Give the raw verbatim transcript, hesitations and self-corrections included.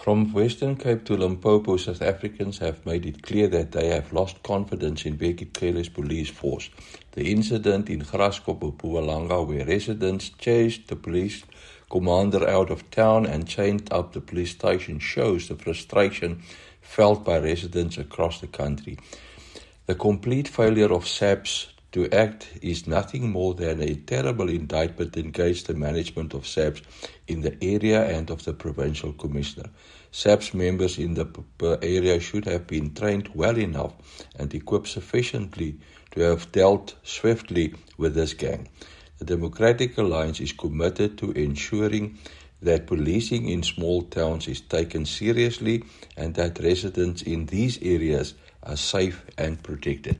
From Western Cape to Limpopo, South Africans have made it clear that they have lost confidence in Bekkie Cele's police force. The incident in Graskop, Mpumalanga, where residents chased the police commander out of town and chained up the police station, shows the frustration felt by residents across the country. The complete failure of SAPS to act is nothing more than a terrible indictment against the management of SAPS in the area and of the provincial commissioner. SAPS members in the area should have been trained well enough and equipped sufficiently to have dealt swiftly with this gang. The Democratic Alliance is committed to ensuring that policing in small towns is taken seriously and that residents in these areas are safe and protected.